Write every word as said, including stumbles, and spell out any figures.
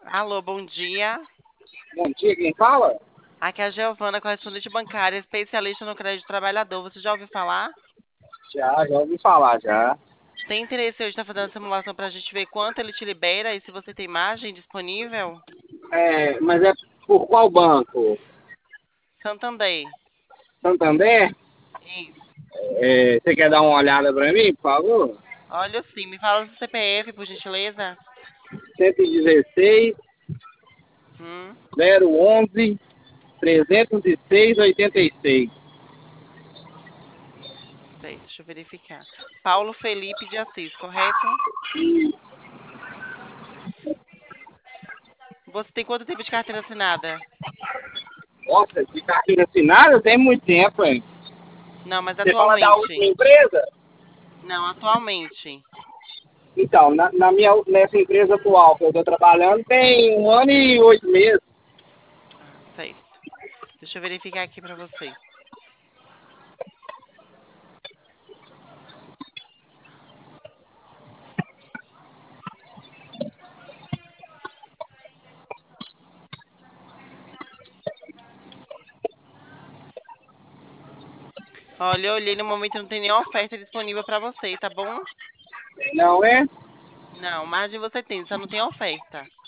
Alô, bom dia. Bom dia, quem fala? Aqui é a Giovana, correspondente bancária, especialista no crédito trabalhador. Você já ouviu falar? Já, já ouvi falar, já. Tem interesse hoje em estar fazendo a simulação para a gente ver quanto ele te libera e se você tem margem disponível? É, mas é por qual banco? Santander. Santander? Isso. É, você quer dar uma olhada para mim, por favor? Olha sim, me fala do C P F, por gentileza. cento e dezesseis, Hum, zero onze, trezentos e seis, oitenta e seis. sei, deixa eu verificar. Paulo Felipe de Assis, correto? Você tem quanto tempo de carteira assinada? Nossa, de carteira assinada tem muito tempo, hein? Não, mas Você fala da última atualmente. empresa? Não, atualmente. Então, na, na minha, nessa empresa atual que eu estou trabalhando, tem um ano e oito meses. Ah, certo. Deixa eu verificar aqui para você. Olha, eu olhei no momento não tem nenhuma oferta disponível para você, tá bom? Não é? Não, margem você tem, só não tem oferta.